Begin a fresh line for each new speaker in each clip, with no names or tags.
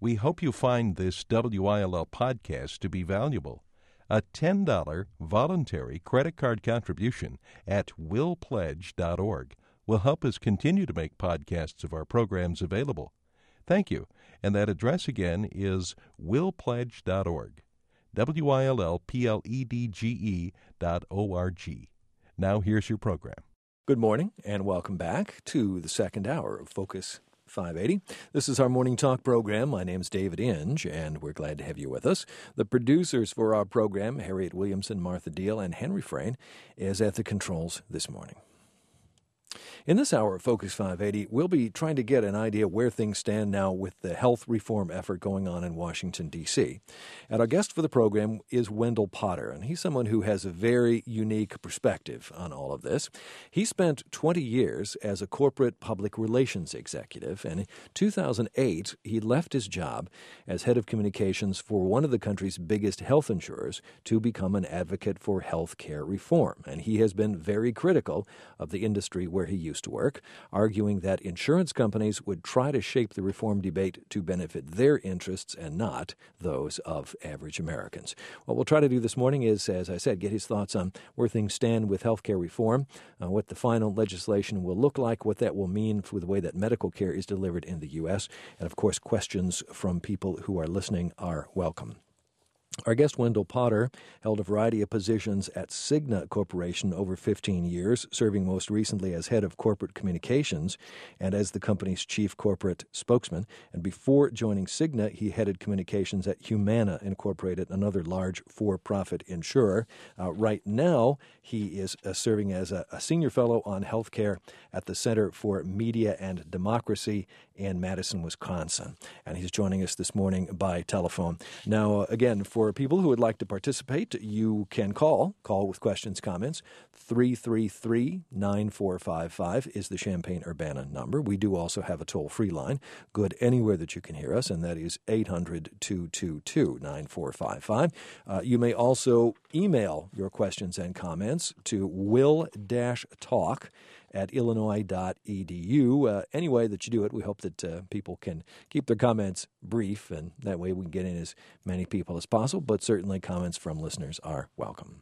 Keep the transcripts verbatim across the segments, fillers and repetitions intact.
We hope you find this W I L L podcast to be valuable. A ten dollars voluntary credit card contribution at will pledge dot org will help us continue to make podcasts of our programs available. Thank you. And that address again is will pledge dot org. W I L L P L E D G E dot O R G. Now here's your program.
Good morning and welcome back to the second hour of Focus five eighty. This is our morning talk program. My name is David Inge, and we're glad to have you with us. The producers for our program, Harriet Williamson, Martha Deal, and Henry Frayne, is at the controls this morning. In this hour of Focus five eighty, we'll be trying to get an idea where things stand now with the health reform effort going on in Washington, D C. And our guest for the program is Wendell Potter, and he's someone who has a very unique perspective on all of this. He spent twenty years as a corporate public relations executive, and in two thousand eight, he left his job as head of communications for one of the country's biggest health insurers to become an advocate for health care reform. And he has been very critical of the industry where he used to work, arguing that insurance companies would try to shape the reform debate to benefit their interests and not those of average Americans. What we'll try to do this morning is, as I said, get his thoughts on where things stand with health care reform, uh, what the final legislation will look like, what that will mean for the way that medical care is delivered in the U S, and of course, questions from people who are listening are welcome. Our guest, Wendell Potter, held a variety of positions at Cigna Corporation over fifteen years, serving most recently as head of corporate communications and as the company's chief corporate spokesman. And before joining Cigna, he headed communications at Humana Incorporated, another large for-profit insurer. Uh, right now, he is uh, serving as a, a senior fellow on healthcare at the Center for Media and Democracy in Madison, Wisconsin. And he's joining us this morning by telephone. Now, uh, again, for For people who would like to participate, you can call. Call with questions, comments. three three three, nine four five five is the Champaign-Urbana number. We do also have a toll-free line, good anywhere that you can hear us, and that is eight hundred, two two two, nine four five five. Uh, you may also email your questions and comments to will-talk at illinois dot e d u. Uh, any way that you do it, we hope that uh, people can keep their comments brief, and that way we can get in as many people as possible, but certainly comments from listeners are welcome.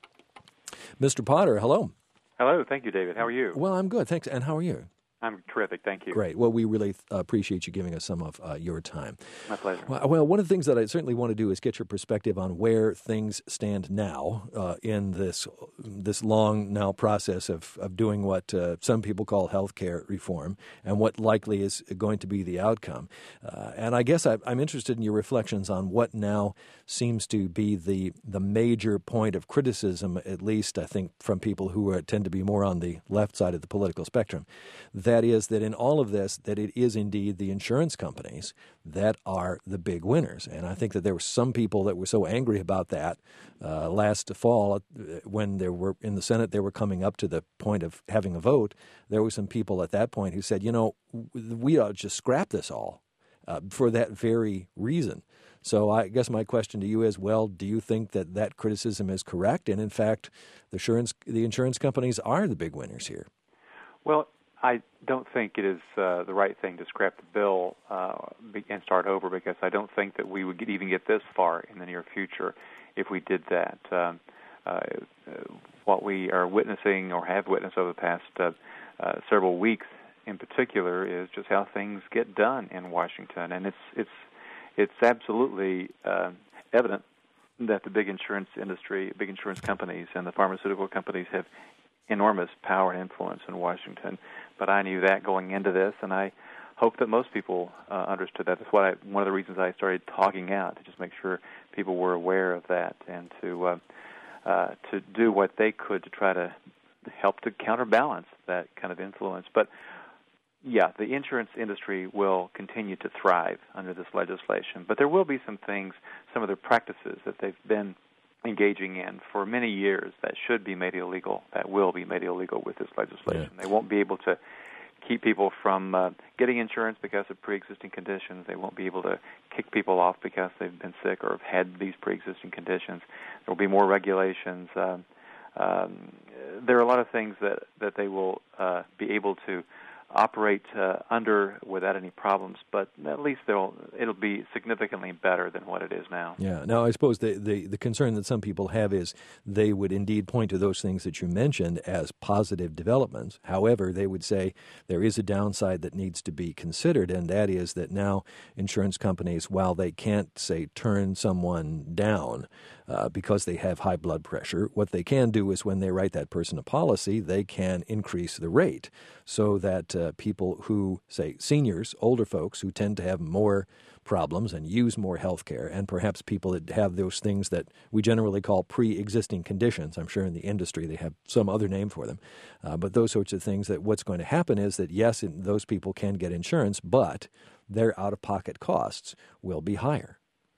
Mister Potter, hello.
Hello. Thank you, David. How are you?
Well, I'm good, thanks. And how are you?
I'm terrific. Thank you.
Great. Well, we really uh, appreciate you giving us some of uh, your time.
My pleasure.
Well, well, one of the things that I certainly want to do is get your perspective on where things stand now uh, in this this long now process of, of doing what uh, some people call healthcare reform and what likely is going to be the outcome. Uh, and I guess I, I'm interested in your reflections on what now seems to be the the major point of criticism, at least I think from people who are, tend to be more on the left side of the political spectrum. That is that in all of this, that it is indeed the insurance companies that are the big winners. And I think that there were some people that were so angry about that uh, last fall uh, when there were in the Senate, they were coming up to the point of having a vote. There were some people at that point who said, you know, we ought to just scrap this all uh, for that very reason. So I guess my question to you is, well, do you think that that criticism is correct? And in fact, the insurance, the insurance companies are the big winners here.
Well, I don't think it is uh, the right thing to scrap the bill uh, and start over, because I don't think that we would get, even get this far in the near future if we did that. Um, uh, what we are witnessing or have witnessed over the past uh, uh, several weeks in particular is just how things get done in Washington, and it's it's it's absolutely uh, evident that the big insurance industry, big insurance companies, and the pharmaceutical companies have enormous power and influence in Washington. But I knew that going into this, and I hope that most people uh, understood that. That's what I, one of the reasons I started talking out, to just make sure people were aware of that and to uh, uh, to do what they could to try to help to counterbalance that kind of influence. But yeah, the insurance industry will continue to thrive under this legislation, but there will be some things, some of the practices that they've been engaging in for many years that should be made illegal, that will be made illegal with this legislation. Yeah. They won't be able to keep people from uh, getting insurance because of pre-existing conditions. They won't be able to kick people off because they've been sick or have had these pre-existing conditions. There will be more regulations. Um, um, there are a lot of things that, that they will uh, be able to operate uh, under without any problems, but at least they'll it'll be significantly better than what it is now.
Yeah. Now, I suppose the, the, the concern that some people have is they would indeed point to those things that you mentioned as positive developments. However, they would say there is a downside that needs to be considered, and that is that now insurance companies, while they can't, say, turn someone down uh, because they have high blood pressure, what they can do is when they write that person a policy, they can increase the rate so that uh, people who, say, seniors, older folks who tend to have more problems and use more health care, and perhaps people that have those things that we generally call pre-existing conditions. I'm sure in the industry they have some other name for them. Uh, but those sorts of things, that what's going to happen is that, yes, those people can get insurance, but their out-of-pocket costs will be higher.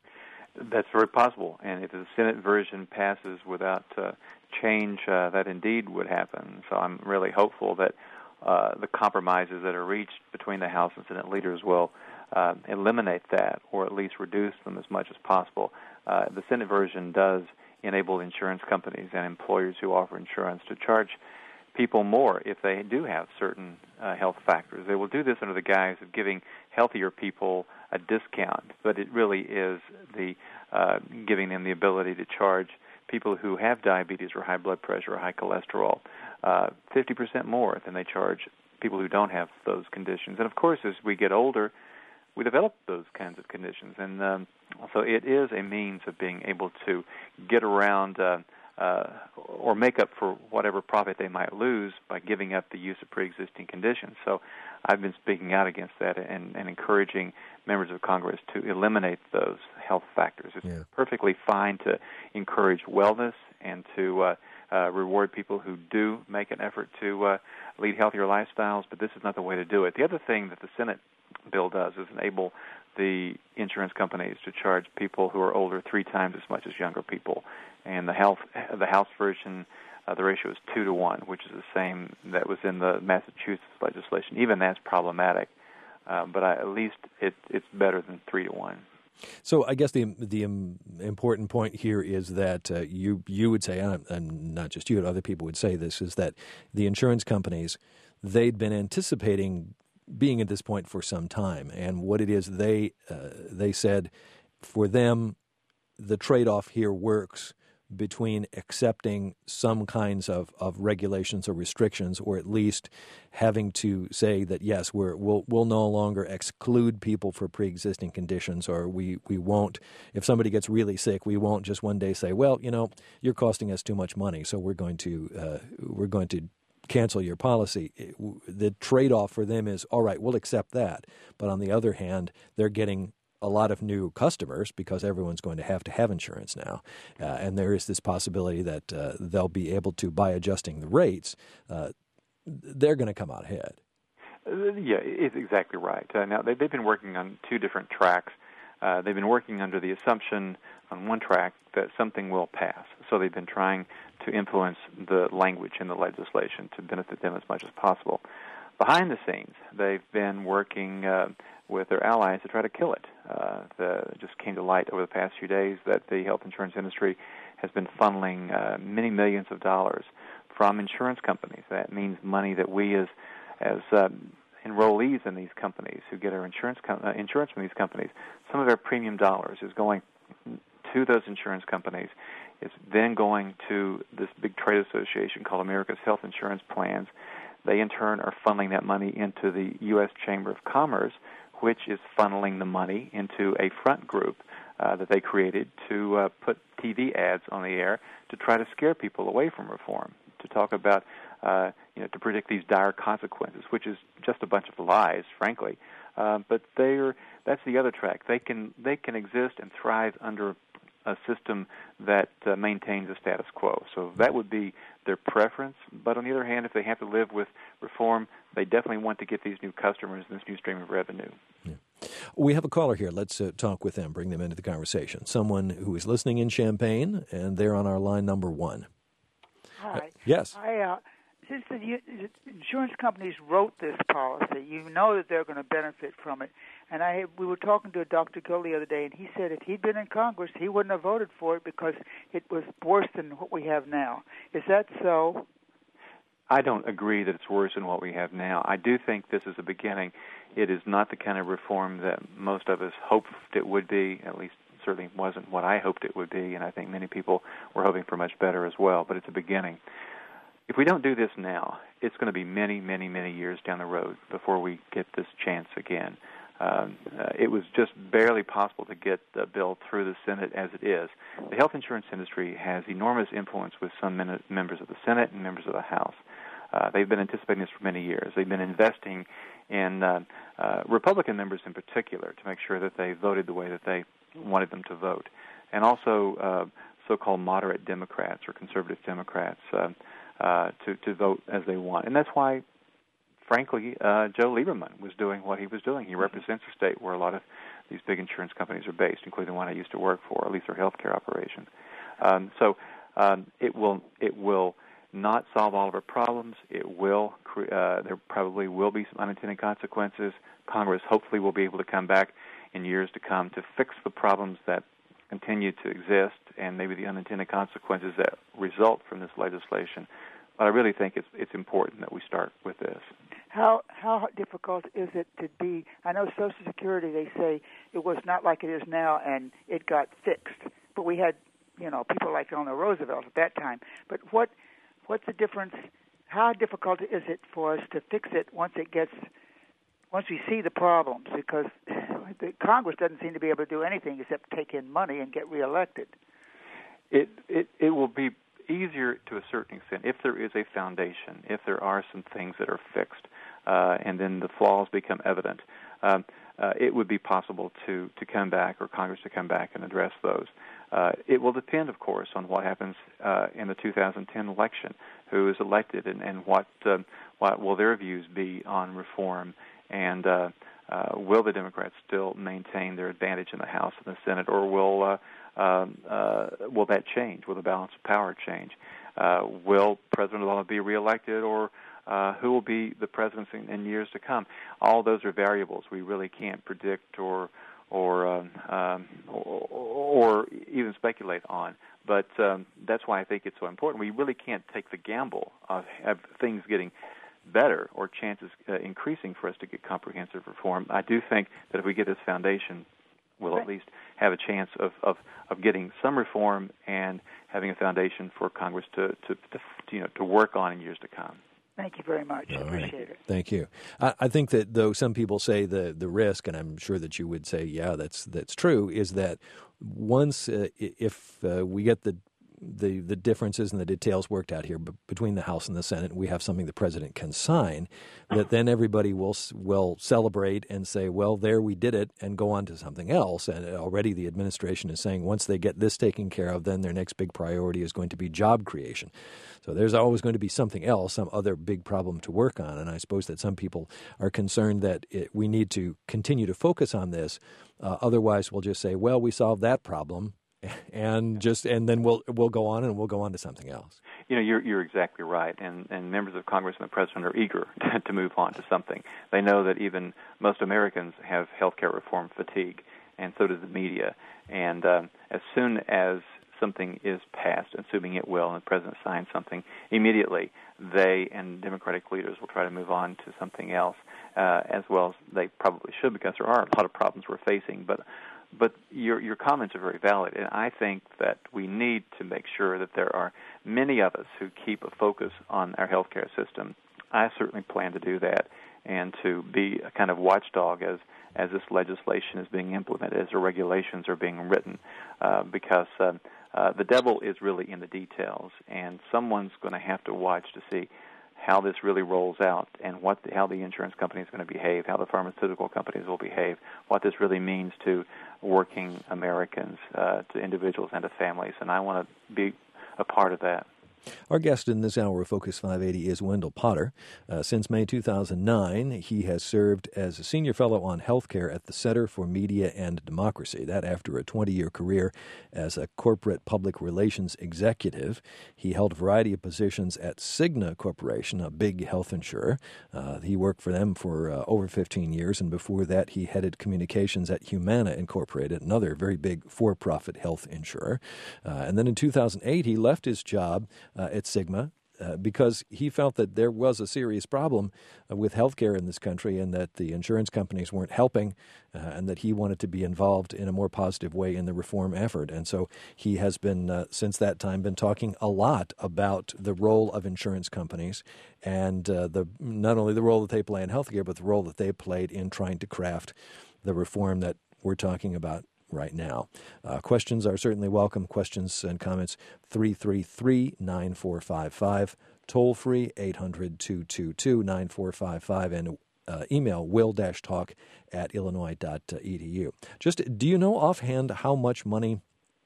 That's very possible. And if the Senate version passes without uh, change, uh, that indeed would happen. So I'm really hopeful that uh, the compromises that are reached between the House and Senate leaders will Uh, eliminate that, or at least reduce them as much as possible. Uh, the Senate version does enable insurance companies and employers who offer insurance to charge people more if they do have certain uh, health factors. They will do this under the guise of giving healthier people a discount, but it really is the uh, giving them the ability to charge people who have diabetes or high blood pressure or high cholesterol uh, fifty percent more than they charge people who don't have those conditions. And of course, as we get older, we develop those kinds of conditions, and um, so it is a means of being able to get around uh, uh, or make up for whatever profit they might lose by giving up the use of pre-existing conditions. So I've been speaking out against that and, and encouraging members of Congress to eliminate those health factors. It's yeah. perfectly fine to encourage wellness and to uh, uh, reward people who do make an effort to uh, lead healthier lifestyles, but this is not the way to do it. The other thing that the Senate bill does is enable the insurance companies to charge people who are older three times as much as younger people. And the health, the House version, uh, the ratio is two to one, which is the same that was in the Massachusetts legislation. Even that's problematic, uh, but I, at least it, it's better than three to one.
So I guess the the important point here is that uh, you you would say, and not just you, but other people would say this, is that the insurance companies, they'd been anticipating being at this point for some time, and what it is they uh, they said for them the trade-off here works between accepting some kinds of, of regulations or restrictions, or at least having to say that yes, we're, we'll we'll no longer exclude people for pre-existing conditions, or we, we won't, if somebody gets really sick, we won't just one day say, well, you know, you're costing us too much money, so we're going to uh, we're going to cancel your policy. The trade-off for them is, all right, we'll accept that, but on the other hand, they're getting a lot of new customers because everyone's going to have to have insurance now. Uh, and there is this possibility that uh, they'll be able to, by adjusting the rates, uh, they're going to come out ahead.
Uh, yeah, it's exactly right. Uh, now, they, they've been working on two different tracks. Uh, they've been working under the assumption on one track that something will pass. So they've been trying to influence the language in the legislation to benefit them as much as possible. Behind the scenes, they've been working uh, with their allies to try to kill it. Uh, the, it just came to light over the past few days that the health insurance industry has been funneling uh, many millions of dollars from insurance companies. That means money that we as as um, enrollees in these companies who get our insurance com- uh, insurance from these companies, some of our premium dollars is going to those insurance companies. It's then going to this big trade association called America's Health Insurance Plans. They, in turn, are funneling that money into the U S Chamber of Commerce, which is funneling the money into a front group uh, that they created to uh, put T V ads on the air to try to scare people away from reform, to talk about, uh, you know, to predict these dire consequences, which is just a bunch of lies, frankly. Uh, but they're that's the other track. They can they can exist and thrive under a system that uh, maintains the status quo. So that would be their preference. But on the other hand, if they have to live with reform, they definitely want to get these new customers and this new stream of revenue.
Yeah. We have a caller here. Let's uh, talk with them, bring them into the conversation. Someone who is listening in Champaign, and they're on our line number one.
Hi.
Uh, yes.
I, uh, since the, the insurance companies wrote this policy, you know that they're going to benefit from it. And I, we were talking to Doctor Gill the other day, and he said if he'd been in Congress, he wouldn't have voted for it because it was worse than what we have now. Is that so?
I don't agree that it's worse than what we have now. I do think this is a beginning. It is not the kind of reform that most of us hoped it would be, at least certainly wasn't what I hoped it would be, and I think many people were hoping for much better as well, but it's a beginning. If we don't do this now, it's going to be many, many, many years down the road before we get this chance again. Um, uh, it was just barely possible to get the bill through the Senate as it is. The health insurance industry has enormous influence with some men- members of the Senate and members of the House. Uh, they've been anticipating this for many years. They've been investing in uh, uh, Republican members in particular to make sure that they voted the way that they wanted them to vote, and also uh, so-called moderate Democrats or conservative Democrats uh, uh, to, to vote as they want. And that's why, frankly, uh, Joe Lieberman was doing what he was doing. He represents a state where a lot of these big insurance companies are based, including the one I used to work for, at least their healthcare operations. Um, so um, it will it will not solve all of our problems. It will. Uh, there probably will be some unintended consequences. Congress hopefully will be able to come back in years to come to fix the problems that continue to exist and maybe the unintended consequences that result from this legislation. But I really think it's it's important that we start with this.
How how difficult is it to be? I know Social Security, they say it was not like it is now and it got fixed. But we had, you know, people like Eleanor Roosevelt at that time. But what what's the difference? How difficult is it for us to fix it once it gets once we see the problems? Because the Congress doesn't seem to be able to do anything except take in money and get reelected.
It it it will be easier to a certain extent if there is a foundation, if there are some things that are fixed, uh, and then the flaws become evident. Um, uh, it would be possible to, to come back, or Congress to come back and address those. Uh, it will depend, of course, on what happens uh, in the two thousand ten election, who is elected, and, and what uh, what will their views be on reform, and uh, uh, will the Democrats still maintain their advantage in the House and the Senate, or will uh, Um, uh, will that change? Will the balance of power change? Uh, will President Obama be reelected, or uh, who will be the presidents in, in years to come? All those are variables we really can't predict or or um, um, or, or even speculate on. But um, that's why I think it's so important. We really can't take the gamble of, of things getting better or chances uh, increasing for us to get comprehensive reform. I do think that if we get this foundation, we'll at least have a chance of, of, of getting some reform and having a foundation for Congress to, to, to you know to work on in years to come.
Thank you very much. I
All
appreciate
right.
it.
Thank you. I, I think that though some people say the, the risk, and I'm sure that you would say, yeah, that's that's true, is that once uh, if uh, we get the the the differences and the details worked out here b- between the House and the Senate, and we have something the president can sign, that then everybody will will celebrate and say, well, there we did it, and go on to something else. And already the administration is saying once they get this taken care of, then their next big priority is going to be job creation. So there's always going to be something else, some other big problem to work on. And I suppose that some people are concerned that it, we need to continue to focus on this. Uh, otherwise, we'll just say, well, we solved that problem. And just and then we'll we'll go on and we'll go on to something else.
You know, you're you're exactly right, and and members of Congress and the president are eager to move on to something. They know that even most Americans have health care reform fatigue, and so does the media. And um, as soon as something is passed, assuming it will, and the president signs something, immediately they and Democratic leaders will try to move on to something else, uh, as well as they probably should, because there are a lot of problems we're facing. But But your your comments are very valid, and I think that we need to make sure that there are many of us who keep a focus on our healthcare system. I certainly plan to do that, and to be a kind of watchdog as as this legislation is being implemented, as the regulations are being written, uh, because uh, uh, the devil is really in the details, and someone's going to have to watch to see how this really rolls out, and what the, how the insurance company is going to behave, how the pharmaceutical companies will behave, what this really means to working Americans, uh, to individuals and to families. And I want to be a part of that.
Our guest in this hour of Focus five eighty is Wendell Potter. Uh, since May two thousand nine, he has served as a senior fellow on healthcare at the Center for Media and Democracy. That after a twenty-year career as a corporate public relations executive. He held a variety of positions at Cigna Corporation, a big health insurer. Uh, he worked for them for uh, over fifteen years, and before that he headed communications at Humana Incorporated, another very big for-profit health insurer. Uh, and then in two thousand eight, he left his job Uh, at Cigna, uh, because he felt that there was a serious problem uh, with health care in this country and that the insurance companies weren't helping uh, and that he wanted to be involved in a more positive way in the reform effort. And so he has been, uh, since that time, been talking a lot about the role of insurance companies and uh, the not only the role that they play in healthcare, but the role that they played in trying to craft the reform that we're talking about right now. Uh, questions are certainly welcome. Questions and comments, three three three, nine four five five, toll free, eight hundred, two two two, nine four five five, and uh, email will-talk at illinois dot e d u. Just, do you know offhand how much money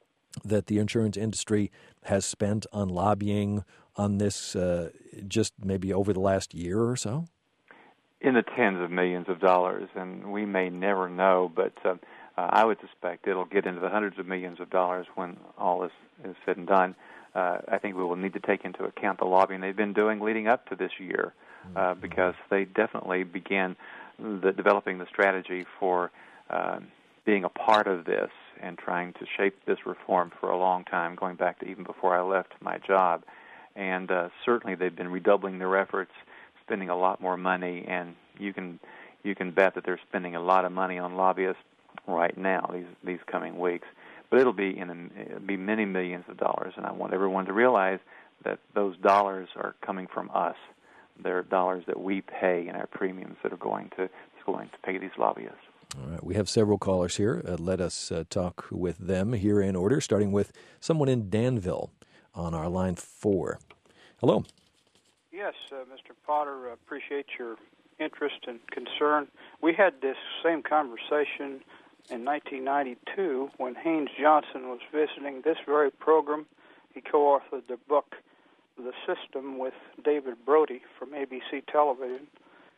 that the insurance industry has spent on lobbying on this uh, just maybe over the last year or so?
In the tens of millions of dollars, and we may never know, but uh, uh, I would suspect it'll get into the hundreds of millions of dollars when all is, is said and done. Uh, I think we will need to take into account the lobbying they've been doing leading up to this year, uh, because they definitely began the, developing the strategy for uh, being a part of this and trying to shape this reform for a long time, going back to even before I left my job. And uh, certainly they've been redoubling their efforts, spending a lot more money, and you can you can bet that they're spending a lot of money on lobbyists right now these these coming weeks. But it'll be in a, it'll be many millions of dollars, and I want everyone to realize that those dollars are coming from us. They're dollars that we pay in our premiums that are going to going to pay these lobbyists.
All right, we have several callers here. Uh, let us uh, talk with them here in order, starting with someone in Danville on our line four. Hello.
Yes, uh, Mister Potter, uh, appreciate your interest and concern. We had this same conversation in nineteen ninety-two when Haynes Johnson was visiting this very program. He co-authored the book, The System, with David Brody from A B C Television.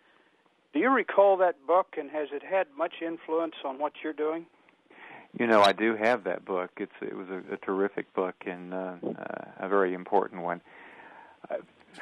Do you recall that book, and has it had much influence on what you're doing?
You know, I do have that book. It's It was a, a terrific book and uh, uh, a very important one. Uh,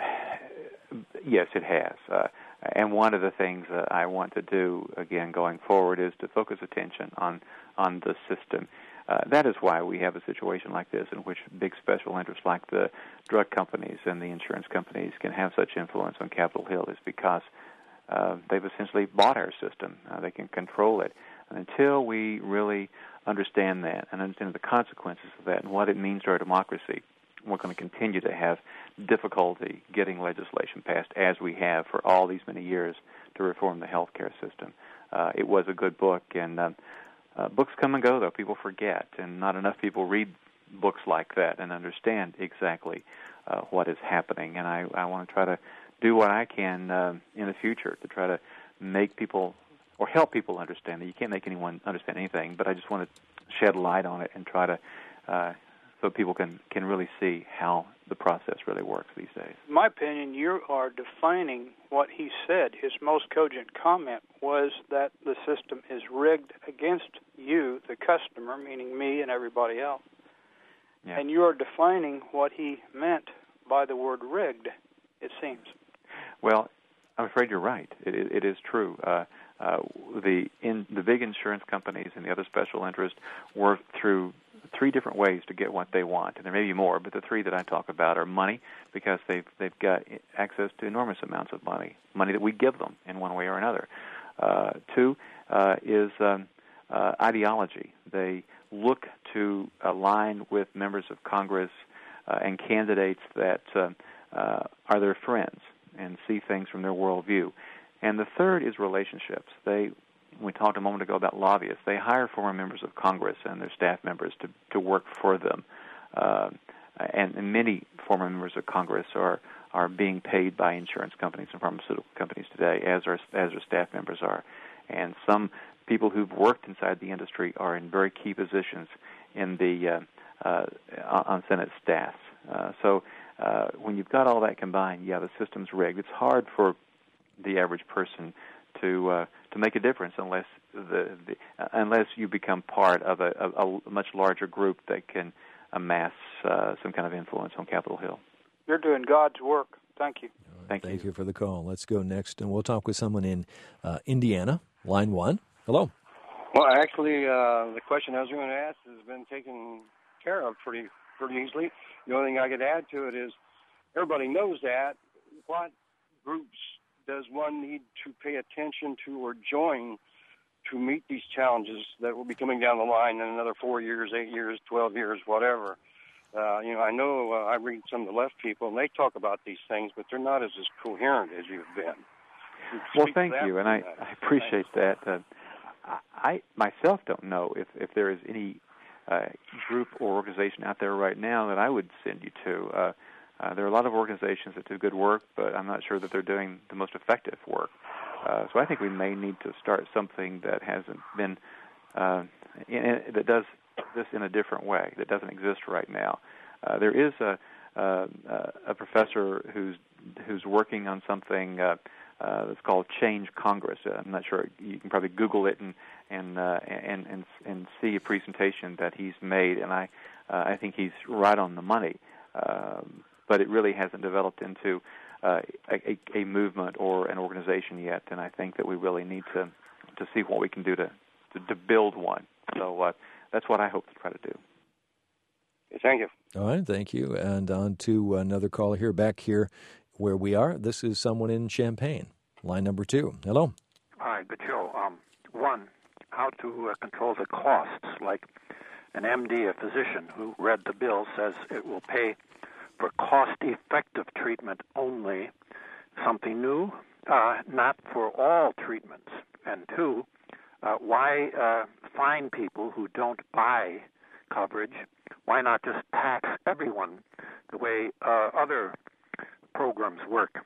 yes, it has. Uh, and one of the things that I want to do, again, going forward, is to focus attention on, on the system. Uh, that is why we have a situation like this in which big special interests like the drug companies and the insurance companies can have such influence on Capitol Hill, is because uh, they've essentially bought our system. Uh, they can control it. And until we really understand that and understand the consequences of that and what it means to our democracy, we're going to continue to have difficulty getting legislation passed, as we have for all these many years, to reform the health care system. Uh, it was a good book, and uh, uh, books come and go, though. People forget, and not enough people read books like that and understand exactly uh, what is happening. And I, I want to try to do what I can uh, in the future to try to make people or help people understand that. You can't make anyone understand anything, but I just want to shed light on it and try to uh, so people can, can really see how the process really works these days.
In my opinion, you are defining what he said. His most cogent comment was that the system is rigged against you, the customer, meaning me and everybody else.
Yeah.
And you are defining what he meant by the word rigged, it seems.
Well, I'm afraid you're right. It, it, it is true. Uh, uh, the in, the big insurance companies and the other special interests work through three different ways to get what they want, and there may be more, but the three that I talk about are money, because they've they've got access to enormous amounts of money, money that we give them in one way or another. Uh, two uh, is um, uh, ideology. They look to align with members of Congress uh, and candidates that uh, uh, are their friends and see things from their worldview. And the third is relationships. They We talked a moment ago about lobbyists. They hire former members of Congress and their staff members to, to work for them. Uh, and, and many former members of Congress are, are being paid by insurance companies and pharmaceutical companies today, as our, as their staff members are. And some people who've worked inside the industry are in very key positions in the uh, uh, on Senate staffs. Uh, so uh, when you've got all that combined, yeah, the system's rigged. It's hard for the average person to uh, to make a difference unless the, the uh, unless you become part of a, a, a much larger group that can amass uh, some kind of influence on Capitol Hill.
You're doing God's work. Thank you.
Right,
thank,
thank
you.
you for the call. Let's go next, and we'll talk with someone in uh, Indiana, line one. Hello.
Well, actually, uh, the question I was going to ask has been taken care of pretty pretty easily. The only thing I could add to it is everybody knows that. What groups does one need to pay attention to or join to meet these challenges that will be coming down the line in another four years, eight years, twelve years, whatever? Uh, you know, I know uh, I read some of the left people, and they talk about these things, but they're not as, as coherent as you've been.
Well, thank you, and I, I appreciate that. Uh, I myself don't know if, if there is any uh, group or organization out there right now that I would send you to. Uh, uh, there are a lot of organizations that do good work, but I'm not sure that they're doing the most effective work. Uh, so I think we may need to start something that hasn't been, uh, in, in, that does this in a different way, that doesn't exist right now. Uh, there is a, uh, a professor who's who's working on something uh, uh, that's called Change Congress. Uh, I'm not sure. You can probably Google it and and uh, and, and and see a presentation that he's made, and I uh, I think he's right on the money. Um, but it really hasn't developed into uh, a, a movement or an organization yet, and I think that we really need to to see what we can do to to, to build one. So uh, that's what I hope to try to do.
Thank you.
All right, thank you. And on to another caller here, back here where we are. This is someone in Champaign, line number two. Hello.
Hi, good show. Um, one, how to uh, control the costs. Like an M D, a physician who read the bill, says it will pay for cost-effective treatment only. Something new, uh, not for all treatments. And two, uh, why uh, fine people who don't buy coverage? Why not just tax everyone the way uh, other programs work?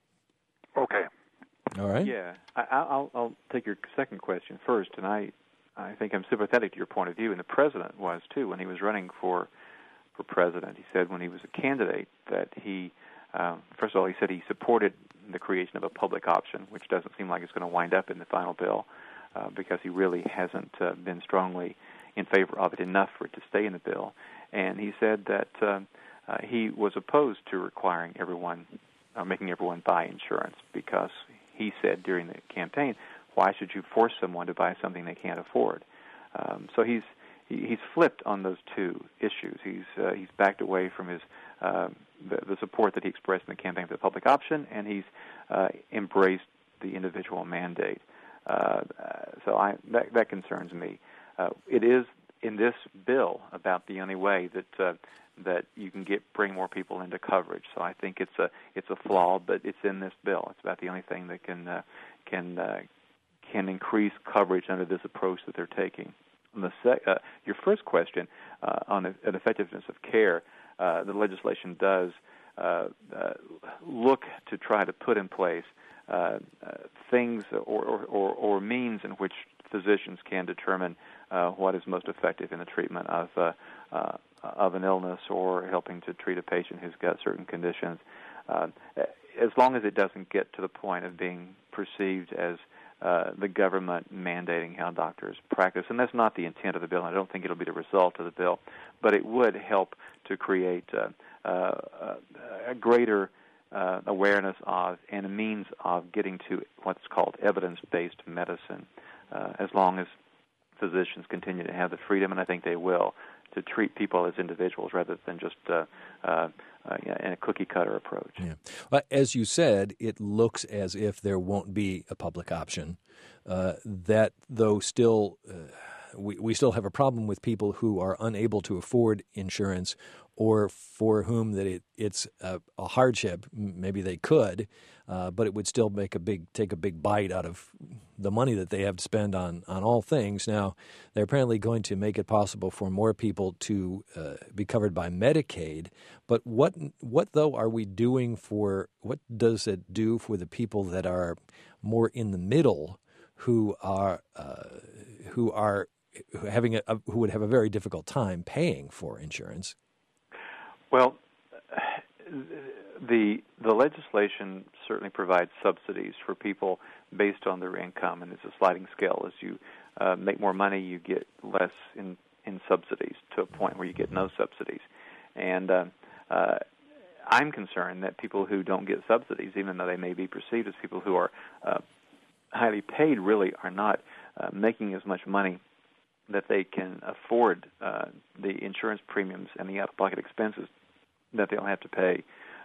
Okay.
All right.
Yeah, I, I'll, I'll take your second question first, and I, I think I'm sympathetic to your point of view, and the president was too when he was running for for president. He said when he was a candidate that he, uh, first of all, he said he supported the creation of a public option, which doesn't seem like it's going to wind up in the final bill uh, because he really hasn't uh, been strongly in favor of it enough for it to stay in the bill. And he said that uh, uh, he was opposed to requiring everyone, uh, making everyone buy insurance because he said during the campaign, why should you force someone to buy something they can't afford? Um, so he's he, he's flipped on those two issues. He's uh, he's backed away from his uh, the, the support that he expressed in the campaign for the public option, and he's uh, embraced the individual mandate. Uh, so I that, that concerns me. Uh, it is in this bill about the only way that uh, that you can get bring more people into coverage. So I think it's a it's a flaw, but it's in this bill. It's about the only thing that can uh, can uh, can increase coverage under this approach that they're taking. On the sec- uh, your first question uh, on the effectiveness of care, uh, the legislation does uh, uh, look to try to put in place uh, uh, things or, or, or, or means in which physicians can determine uh, what is most effective in the treatment of uh, uh, of an illness or helping to treat a patient who's got certain conditions, uh, as long as it doesn't get to the point of being perceived as uh, the government mandating how doctors practice. And that's not the intent of the bill, and I don't think it'll be the result of the bill, but it would help to create uh, uh, a greater uh, awareness of and a means of getting to what's called evidence-based medicine, uh, as long as physicians continue to have the freedom, and I think they will, to treat people as individuals rather than just uh, uh, uh, in a cookie-cutter approach.
Yeah. Well, as you said, it looks as if there won't be a public option. Uh, that, though, still uh, we, we still have a problem with people who are unable to afford insurance or for whom that it, it's a, a hardship. Maybe they could, uh, but it would still make a big take a big bite out of the money that they have to spend on, on all things. Now, they're apparently going to make it possible for more people to uh, be covered by Medicaid. But what what though are we doing for what does it do for the people that are more in the middle, who are uh, who are having a, who would have a very difficult time paying for insurance?
Well, the the legislation certainly provides subsidies for people based on their income, and it's a sliding scale. As you uh, make more money, you get less in, in subsidies to a point where you get no subsidies. And uh, uh, I'm concerned that people who don't get subsidies, even though they may be perceived as people who are uh, highly paid, really are not uh, making as much money that they can afford uh, the insurance premiums and the out-of-pocket expenses that they'll have to pay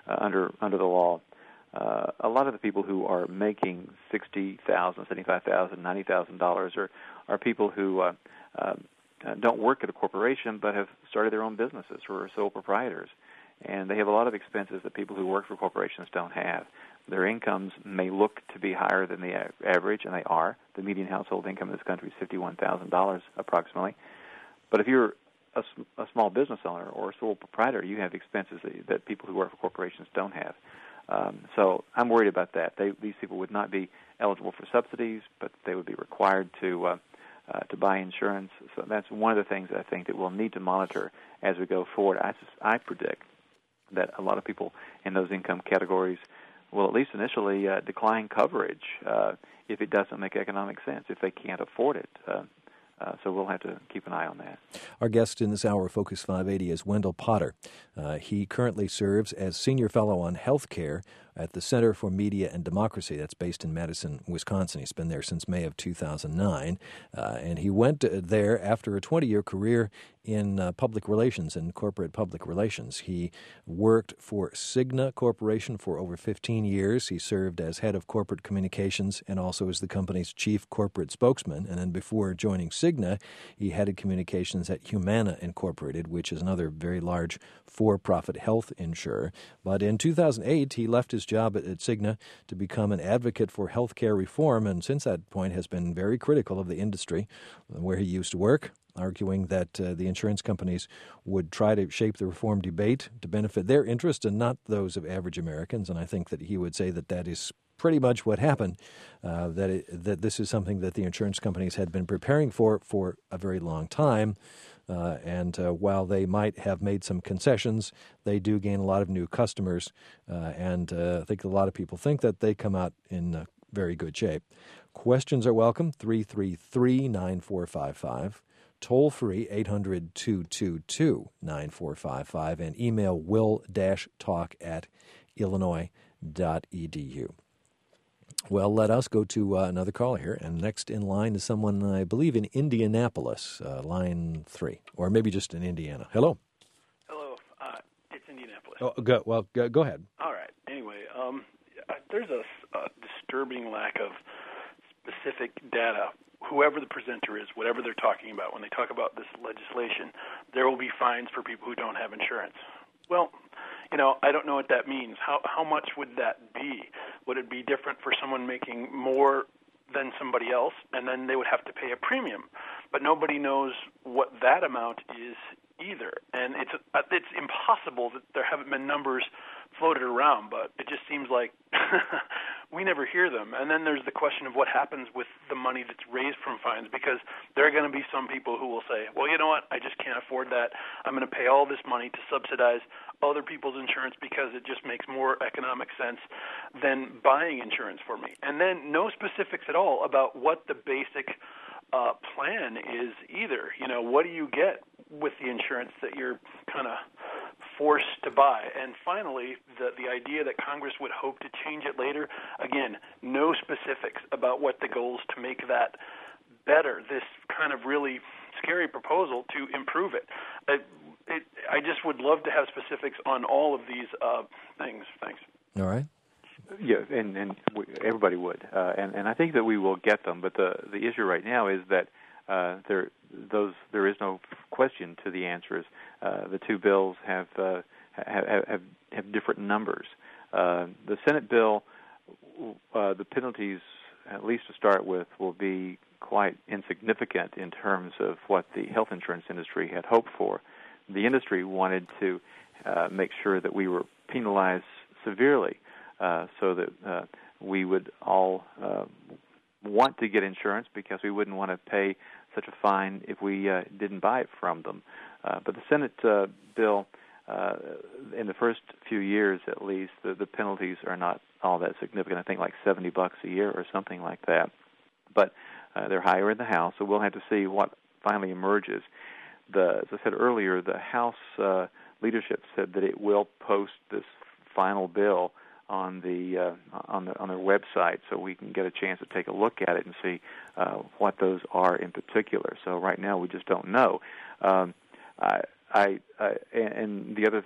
uh, under under the law. Uh, a lot of the people who are making sixty thousand dollars, seventy-five thousand dollars, ninety thousand dollars are are people who uh, uh, don't work at a corporation but have started their own businesses or are sole proprietors. And they have a lot of expenses that people who work for corporations don't have. Their incomes may look to be higher than the average, and they are. The median household income in this country is fifty-one thousand dollars approximately. But if you're a, a small business owner or a sole proprietor, you have expenses that, that people who work for corporations don't have. Um, so I'm worried about that. They, these people would not be eligible for subsidies, but they would be required to uh, uh, to buy insurance. So that's one of the things that I think that we'll need to monitor as we go forward. I, I predict that a lot of people in those income categories will at least initially uh, decline coverage uh, if it doesn't make economic sense, if they can't afford it. Uh, Uh, so we'll have to keep an eye on that.
Our guest in this hour of Focus five eighty is Wendell Potter. Uh, he currently serves as Senior Fellow on Health Care at the Center for Media and Democracy. That's based in Madison, Wisconsin. He's been there since May of two thousand nine. Uh, and he went there after a twenty-year career in uh, public relations and corporate public relations. He worked for Cigna Corporation for over fifteen years. He served as head of corporate communications and also as the company's chief corporate spokesman. And then before joining Cigna, he headed communications at Humana Incorporated, which is another very large for-profit health insurer. But in two thousand eight, he left his job at, at Cigna to become an advocate for health care reform, and since that point has been very critical of the industry where he used to work, arguing that uh, the insurance companies would try to shape the reform debate to benefit their interests and not those of average Americans. And I think that he would say that that is pretty much what happened, uh, that it, that this is something that the insurance companies had been preparing for for a very long time. Uh, and uh, while they might have made some concessions, they do gain a lot of new customers. Uh, and uh, I think a lot of people think that they come out in uh, very good shape. Questions are welcome, three three three, nine four five five. Toll free, eight hundred, two two two, nine four five five. And email will-talk at illinois dot e d u. Well, let us go to uh, another caller here. And next in line is someone, I believe, in Indianapolis, uh, line three, or maybe just in Indiana. Hello.
Hello. Uh, it's Indianapolis.
Oh, go, well, go, go ahead.
All right. Anyway, um, there's a, a disturbing lack of specific data. Whoever the presenter is, whatever they're talking about, when they talk about this legislation, there will be fines for people who don't have insurance. Well, you know, I don't know what that means. How how much would that be? Would it be different for someone making more than somebody else, and then they would have to pay a premium? But nobody knows what that amount is either. And it's it's impossible that there haven't been numbers floated around, but it just seems like we never hear them. And then there's the question of what happens with the money that's raised from fines, because there are going to be some people who will say, well, you know what, I just can't afford that. I'm going to pay all this money to subsidize other people's insurance because it just makes more economic sense than buying insurance for me. And then no specifics at all about what the basic uh, plan is either. You know, what do you get with the insurance that you're kind of forced to buy? And finally, the the idea that Congress would hope to change it later, again, no specifics about what the goals to make that better, this kind of really scary proposal to improve it. Uh, it I just would love to have specifics on all of these uh, things. Thanks.
All right.
Yeah, and, and we, everybody would. Uh, and, and I think that we will get them, but the, the issue right now is that Uh, there, those, there is no question to the answers. Uh, the two bills have, uh, have, have, have different numbers. Uh, the Senate bill, uh, the penalties, at least to start with, will be quite insignificant in terms of what the health insurance industry had hoped for. The industry wanted to uh, make sure that we were penalized severely uh, so that uh, we would all uh, want to get insurance because we wouldn't want to pay such a fine if we uh, didn't buy it from them. Uh, but the Senate uh, bill, uh, in the first few years at least, the, the penalties are not all that significant. I think like seventy bucks a year or something like that. But uh, they're higher in the House, so we'll have to see what finally emerges. The, as I said earlier, the House uh, leadership said that it will post this final bill on the uh, on the on their website, so we can get a chance to take a look at it and see uh, what those are in particular. So right now we just don't know. Um, I, I, I and the other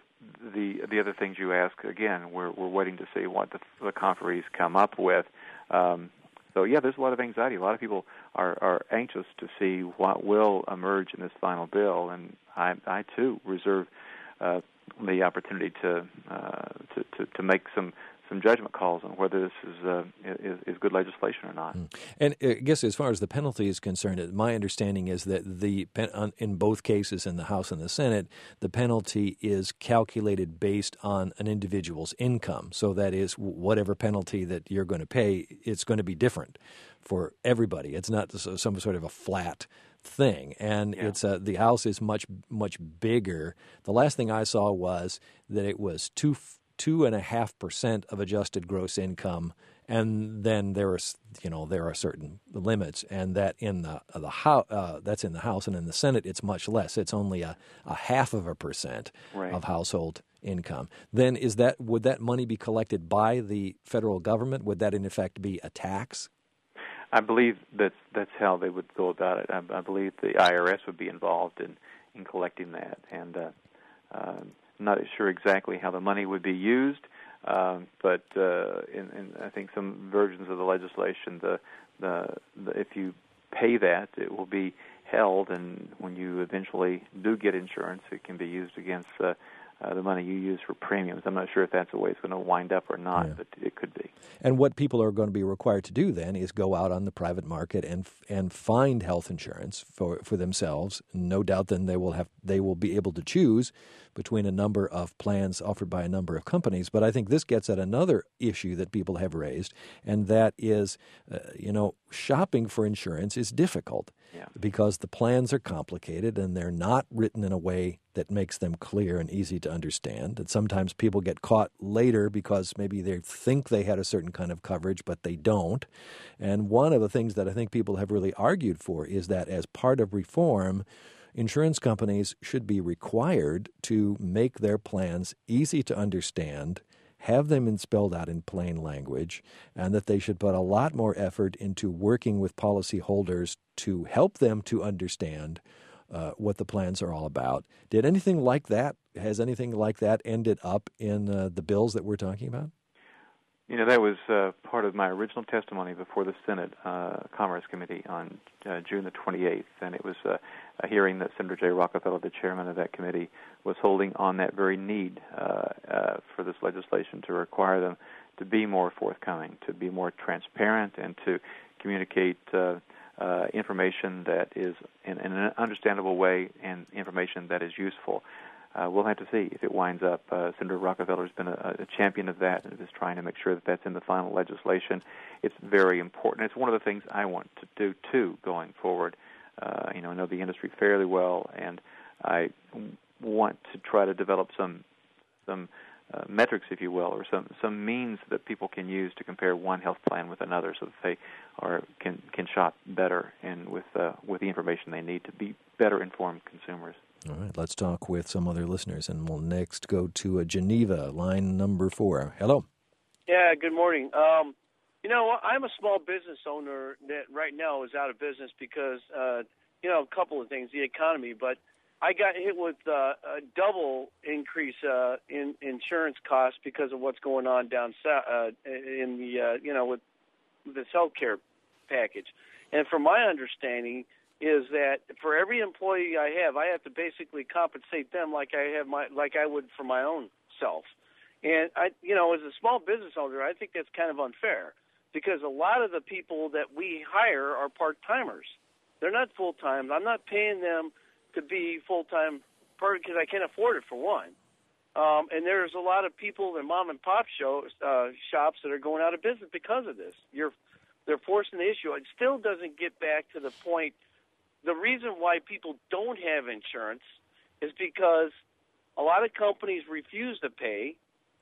the the other things you ask, again, we're we're waiting to see what the, the conferees come up with. Um, so yeah, there's a lot of anxiety. A lot of people are, are anxious to see what will emerge in this final bill, and I, I too reserve uh, the opportunity to, uh, to to to make some. some judgment calls on whether this is, uh, is is good legislation or not.
And I guess as far as the penalty is concerned, my understanding is that the in both cases in the House and the Senate, the penalty is calculated based on an individual's income. So that is, whatever penalty that you're going to pay, it's going to be different for everybody. It's not some sort of a flat thing, and
yeah.
it's uh, the House is much much bigger. The last thing I saw was that it was two. two and a half percent of adjusted gross income, and then there are you know there are certain limits, and that in the the house uh, that's in the House, and in the Senate it's much less. It's only a, a half of a percent
right.
of household income. Then is that would that money be collected by the federal government? Would that in effect be a tax?
I believe that's that's how they would go about it. I, I believe the I R S would be involved in, in collecting that, and. Uh, uh, I'm not sure exactly how the money would be used, um, but uh, in, in I think some versions of the legislation, the, the the if you pay that, it will be held, and when you eventually do get insurance, it can be used against uh, uh, the money you use for premiums. I'm not sure if that's the way it's going to wind up or not, yeah. but it could be.
And what people are going to be required to do then is go out on the private market and and find health insurance for, for themselves. No doubt then they will have they will be able to choose between a number of plans offered by a number of companies. But I think this gets at another issue that people have raised, and that is, uh, you know, shopping for insurance is difficult
yeah.
because the plans are complicated and they're not written in a way that makes them clear and easy to understand. And sometimes people get caught later because maybe they think they had a certain kind of coverage, but they don't. And one of the things that I think people have really argued for is that as part of reform, insurance companies should be required to make their plans easy to understand, have them spelled out in plain language, and that they should put a lot more effort into working with policyholders to help them to understand uh, what the plans are all about. Did anything like that, has anything like that ended up in uh, the bills that we're talking about?
You know, that was uh, part of my original testimony before the Senate uh, Commerce Committee on uh, June the twenty-eighth, and it was uh, a hearing that Senator Jay Rockefeller, the chairman of that committee, was holding on that very need uh, uh, for this legislation to require them to be more forthcoming, to be more transparent, and to communicate uh, uh, information that is in, in an understandable way and information that is useful. Uh, we'll have to see if it winds up. Uh, Senator Rockefeller has been a, a champion of that and is trying to make sure that that's in the final legislation. It's very important. It's one of the things I want to do, too, going forward. Uh, you know, I know the industry fairly well, and I want to try to develop some some uh, metrics, if you will, or some, some means that people can use to compare one health plan with another so that they are can, can shop better and with, uh, with the information they need to be better informed consumers.
All right, let's talk with some other listeners, and we'll next go to uh, Geneva, line number four. Hello.
Yeah, good morning. Um, you know, I'm a small business owner that right now is out of business because, uh, you know, a couple of things, the economy, but I got hit with uh, a double increase uh, in insurance costs because of what's going on down south uh, in the, uh, you know, with this health care package. And from my understanding, is that for every employee I have, I have to basically compensate them like I have my like I would for my own self. And I, you know, as a small business owner, I think that's kind of unfair because a lot of the people that we hire are part timers. They're not full time. I'm not paying them to be full time because I can't afford it for one. Um, and there's a lot of people in mom and pop shows, uh, shops that are going out of business because of this. You're they're forcing the issue. It still doesn't get back to the point. The reason why people don't have insurance is because a lot of companies refuse to pay,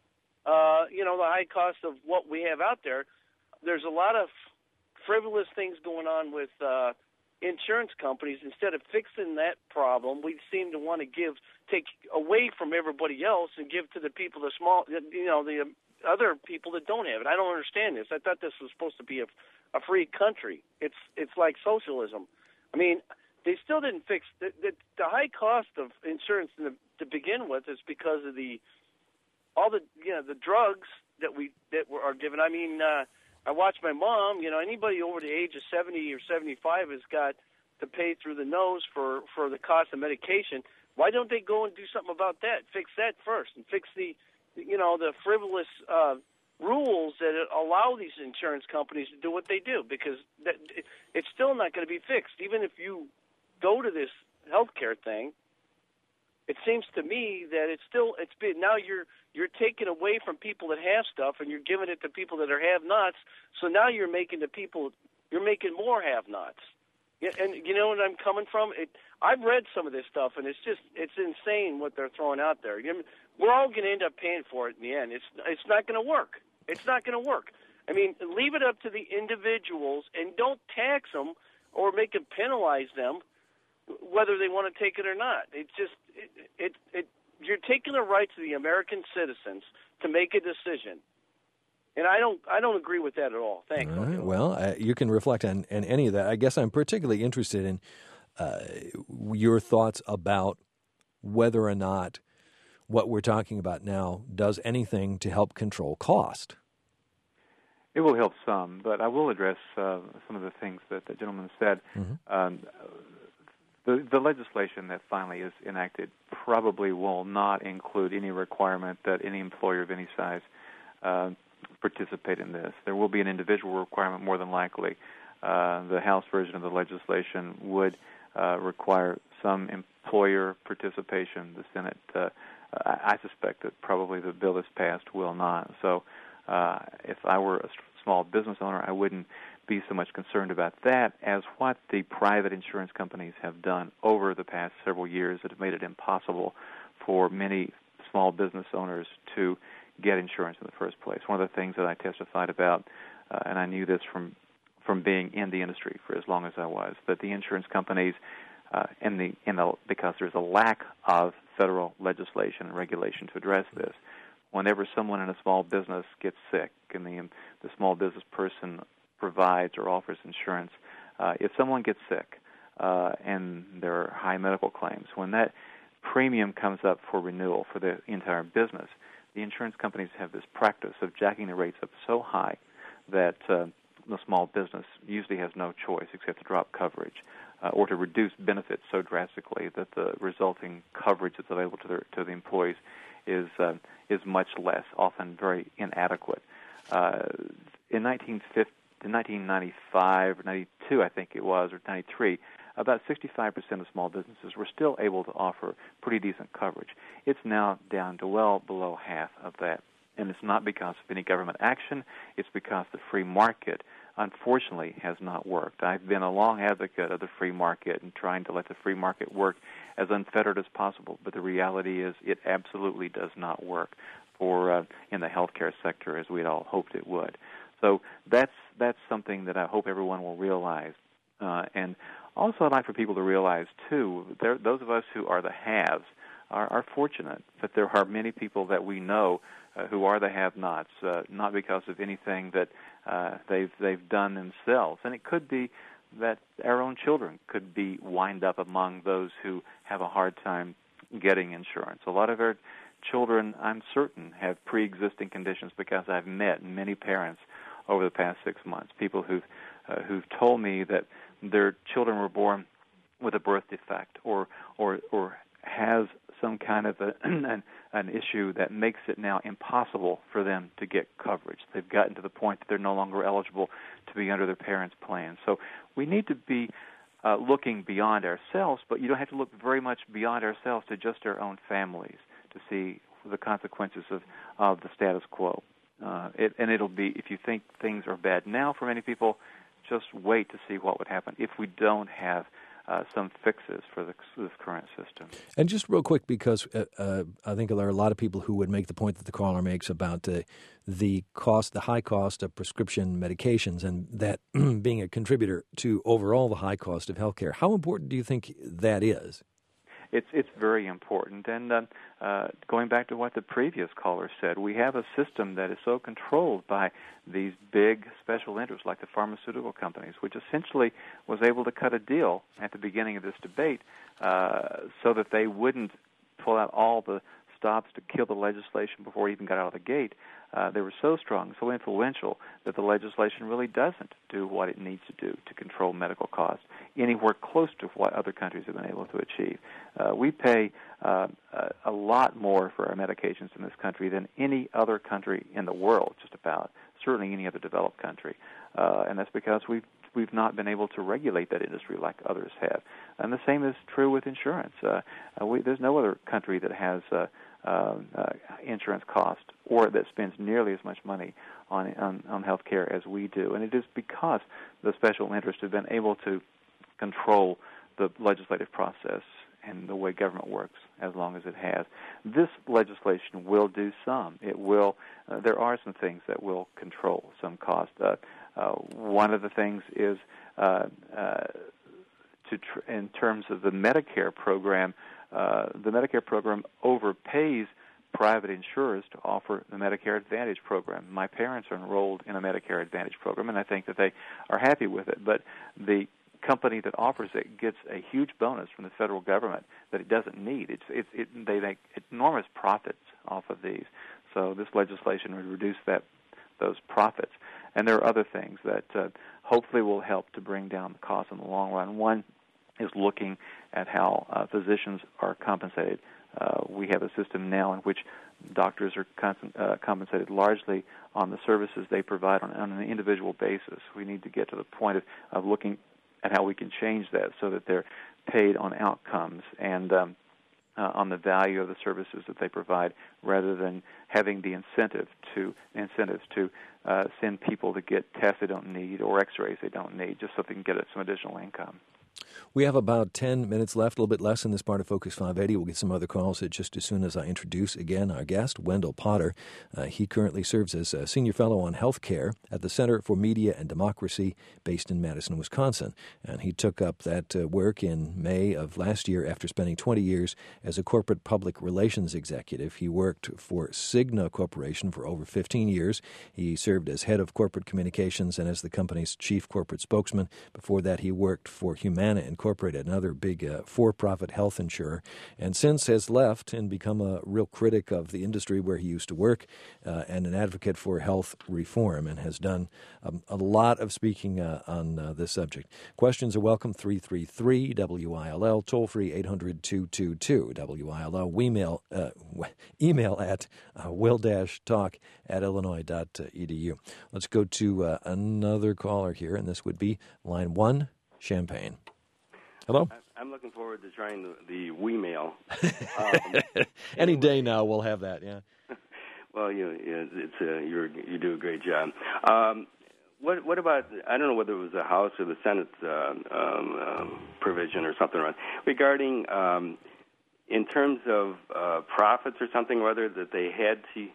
uh, you know, the high cost of what we have out there. There's a lot of frivolous things going on with uh, insurance companies. Instead of fixing that problem, we seem to want to give, take away from everybody else and give to the people, the small, you know, the other people that don't have it. I don't understand this. I thought this was supposed to be a, a free country. It's it's like socialism. I mean, they still didn't fix the, the, the high cost of insurance in the, to begin with is because of the all the you know the drugs that we that were, are given. I mean, uh, I watch my mom. You know, anybody over the age of seventy or seventy-five has got to pay through the nose for for the cost of medication. Why don't they go and do something about that? Fix that first, and fix the, you know, the frivolous uh, rules that allow these insurance companies to do what they do. Because that, it's still not going to be fixed. Even if you go to this healthcare thing, it seems to me that it's still it's been now you're you're taking away from people that have stuff and you're giving it to people that are have-nots. So now you're making the people you're making more have-nots. Yeah, and you know what I'm coming from? It, I've read some of this stuff, and it's just it's insane what they're throwing out there. You know, we're all going to end up paying for it in the end. It's it's not going to work. It's not going to work. I mean, leave it up to the individuals, and don't tax them or make them penalize them whether they want to take it or not. It's just it, it it you're taking the rights of the American citizens to make a decision. And I don't, I don't agree with that at all. Thanks.
All right. Well, uh, you can reflect on, on any of that. I guess I'm particularly interested in uh, your thoughts about whether or not what we're talking about now does anything to help control cost.
It will help some, but I will address uh, some of the things that the gentleman said. Mm-hmm. Um, the, the legislation that finally is enacted probably will not include any requirement that any employer of any size uh, participate in this. There will be an individual requirement more than likely. Uh, the House version of the legislation would uh, require some employer participation. The Senate, uh, I suspect that probably the bill that's passed will not. So uh, if I were a small business owner, I wouldn't be so much concerned about that as what the private insurance companies have done over the past several years that have made it impossible for many small business owners to get insurance in the first place. One of the things that I testified about, uh, and I knew this from from being in the industry for as long as I was, that the insurance companies, uh, in the in the because there's a lack of federal legislation and regulation to address this. Whenever someone in a small business gets sick, and the the small business person provides or offers insurance, uh, if someone gets sick uh, and there are high medical claims, when that premium comes up for renewal for the entire business, the insurance companies have this practice of jacking the rates up so high that uh, the small business usually has no choice except to drop coverage uh, or to reduce benefits so drastically that the resulting coverage that's available to, their, to the employees is uh, is much less, often very inadequate. Uh, in nineteen ninety-five or ninety-two, I think it was, or ninety-three, about sixty-five percent of small businesses were still able to offer pretty decent coverage. It's now down to well below half of that. And it's not because of any government action. It's because the free market, unfortunately, has not worked. I've been a long advocate of the free market and trying to let the free market work as unfettered as possible. But the reality is it absolutely does not work for uh, in the healthcare sector as we'd all hoped it would. So that's that's something that I hope everyone will realize. Uh, and also I'd like for people to realize, too, there, those of us who are the haves are, are fortunate that there are many people that we know uh, who are the have-nots, uh, not because of anything that uh, they've they've done themselves. And it could be that our own children could be wind up among those who have a hard time getting insurance. A lot of our children, I'm certain, have pre-existing conditions because I've met many parents over the past six months, people who've, uh, who've told me that their children were born with a birth defect or or, or has some kind of a, an, an issue that makes it now impossible for them to get coverage. They've gotten to the point that they're no longer eligible to be under their parents' plan. So we need to be uh, looking beyond ourselves, but you don't have to look very much beyond ourselves to just our own families to see the consequences of, of the status quo. Uh, it, and it'll be, if you think things are bad now for many people, just wait to see what would happen if we don't have uh, some fixes for the, this current system.
And just real quick, because uh, uh, I think there are a lot of people who would make the point that the caller makes about uh, the cost, the high cost of prescription medications, and that being a contributor to overall the high cost of healthcare. How important do you think that is?
It's it's very important. And uh, uh, going back to what the previous caller said, we have a system that is so controlled by these big special interests like the pharmaceutical companies, which essentially was able to cut a deal at the beginning of this debate uh, so that they wouldn't pull out all the stops to kill the legislation before it even got out of the gate, uh, they were so strong, so influential, that the legislation really doesn't do what it needs to do to control medical costs anywhere close to what other countries have been able to achieve. Uh, we pay uh, a lot more for our medications in this country than any other country in the world, just about, certainly any other developed country. Uh, and that's because we've we've not been able to regulate that industry like others have. And the same is true with insurance. Uh, uh, we, there's no other country that has uh, uh, uh, insurance cost or that spends nearly as much money on, on, on health care as we do. And it is because the special interests have been able to control the legislative process and the way government works as long as it has. This legislation will do some. It will. Uh, there are some things that will control some cost. Uh, uh, one of the things is uh, uh, to tr- in terms of the Medicare program, uh, the Medicare program overpays private insurers to offer the Medicare Advantage program. My parents are enrolled in a Medicare Advantage program, and I think that they are happy with it. But the company that offers it gets a huge bonus from the federal government that it doesn't need. It's, it, it, they make enormous profits off of these. So this legislation would reduce that those profits. And there are other things that uh, hopefully will help to bring down the cost in the long run. One is looking at how uh, physicians are compensated. Uh, we have a system now in which doctors are con- uh, compensated largely on the services they provide on, on an individual basis. We need to get to the point of, of looking at how we can change that so that they're paid on outcomes and um, uh, on the value of the services that they provide, rather than having the incentive to incentives to uh, send people to get tests they don't need or X-rays they don't need, just so they can get some additional income.
We have about ten minutes left, a little bit less in this part of Focus five eighty. We'll get some other calls just as soon as I introduce again our guest, Wendell Potter. Uh, he currently serves as a senior fellow on health care at the Center for Media and Democracy based in Madison, Wisconsin. And he took up that uh, work in May of last year after spending twenty years as a corporate public relations executive. He worked for Cigna Corporation for over fifteen years. He served as head of corporate communications and as the company's chief corporate spokesman. Before that, he worked for Humana Incorporated, another big uh, for-profit health insurer, and since has left and become a real critic of the industry where he used to work uh, and an advocate for health reform, and has done um, a lot of speaking uh, on uh, this subject. Questions are welcome, three three three W I L L, toll-free eight hundred two two two W I L L, email, uh, email at uh, will-talk at illinois dot e d u. Let's go to uh, another caller here, and this would be line one, Champaign. Hello.
I'm looking forward to trying the, the WeMail. Um,
Any day now we'll have that. Yeah.
Well, you know, it's uh, you you do a great job. Um, what what about, I don't know whether it was the House or the Senate uh, um, um, provision or something around regarding um, in terms of uh, profits or something or other that they had to.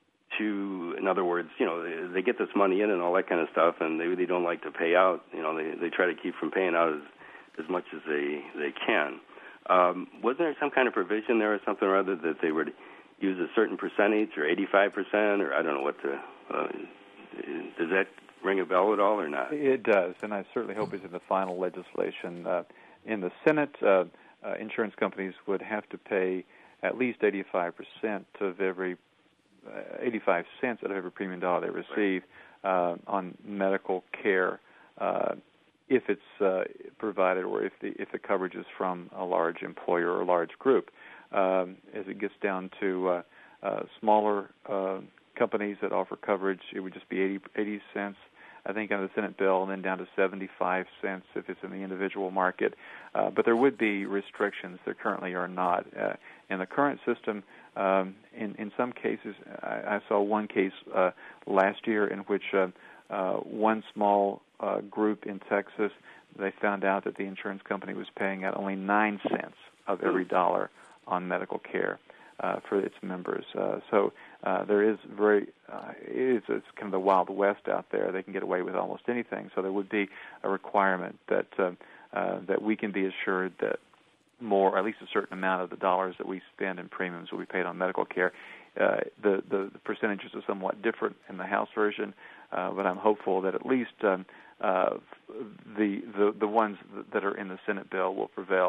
To, in other words, you know, they, they get this money in and all that kind of stuff, and they really don't like to pay out. You know, they they try to keep from paying out as as much as they they can. Um, wasn't there some kind of provision there or something or other that they would use a certain percentage or eighty-five percent or I don't know what to, uh, does that ring a bell at all or not?
It does, and I certainly hope it's in the final legislation. Uh, in the Senate, uh, uh, insurance companies would have to pay at least eighty-five percent of every, uh, eighty-five cents out of every premium dollar they receive uh, on medical care uh if it's uh, provided or if the if the coverage is from a large employer or a large group. Um, as it gets down to uh, uh, smaller uh, companies that offer coverage, it would just be eighty, eighty cents, I think, on the Senate bill, and then down to seventy-five cents if it's in the individual market. Uh, but there would be restrictions. There currently are not. Uh, in the current system, um, in, in some cases, I, I saw one case uh, last year in which uh, uh, one small Uh, group in Texas, they found out that the insurance company was paying out only nine cents of every dollar on medical care uh, for its members. Uh, so uh, there is very, uh, it is, it's kind of the Wild West out there. They can get away with almost anything. So there would be a requirement that uh, uh, that we can be assured that more, or at least a certain amount of the dollars that we spend in premiums will be paid on medical care. Uh, the, the, the percentages are somewhat different in the House version, uh, but I'm hopeful that at least um, uh, the, the the ones that are in the Senate bill will prevail